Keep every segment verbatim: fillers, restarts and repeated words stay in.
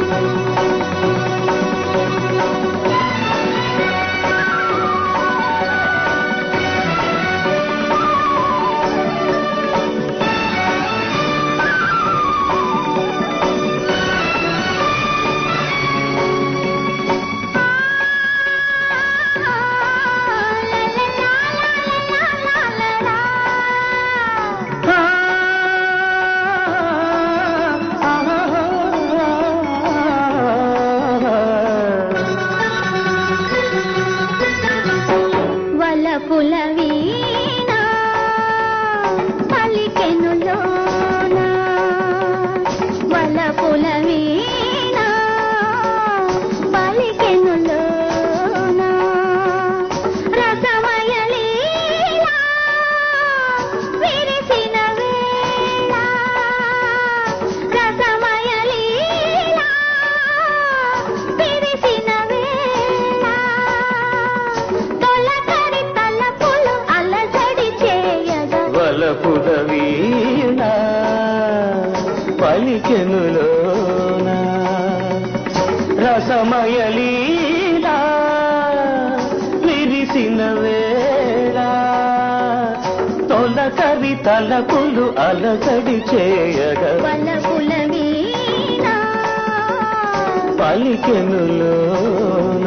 పుదవీణ పలికెనులోన రసమయలీల విరిసిన వేళ తొలకరి తలపులు అలజడి చేయగ పలికెనులోన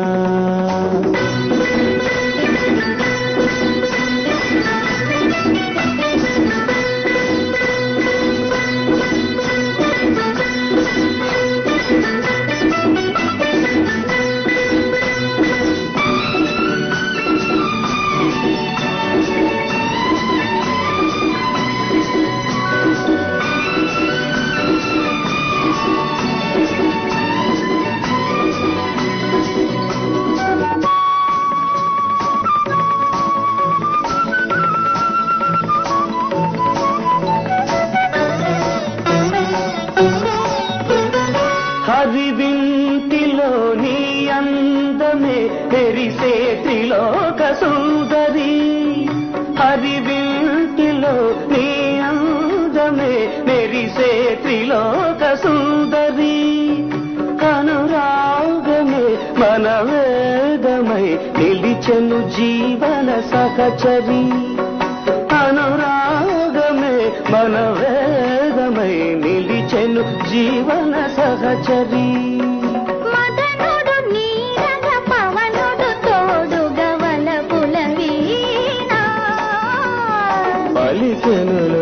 హరివింటిలో నీ అందమే మెరిసే త్రిలోక సుందరి హరివింటిలో నీ అందమే మెరిసే త్రిలోక సుందరి అనురాగమే మన వేదమై నిలిచెను జీవన సహచరి అనురాగమే మన వేదమై నిలిచెను జీవన సహచరి మదనుడు నీరగ పవనుడు తోడుగా వలపుల వీణ పలికెనులోన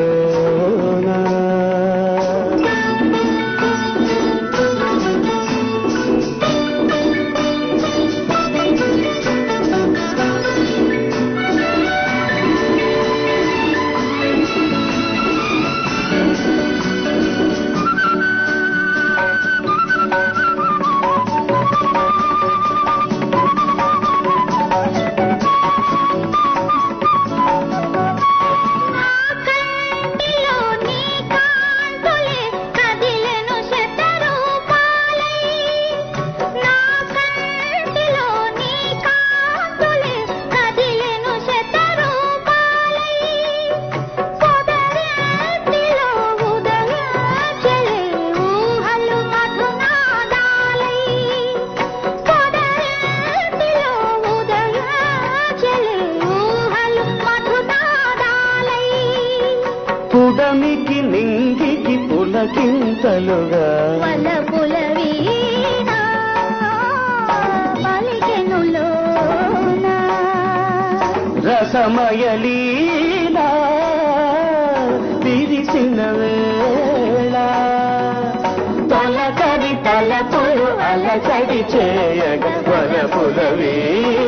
పుడమికి నింగికి పులకింతలుగా వలపుల వీణ పలికెనులోన రసమయలీల విరిసిన వేళ తొలకరి తలపులు అలచడి చేయగ వలపుల వీణ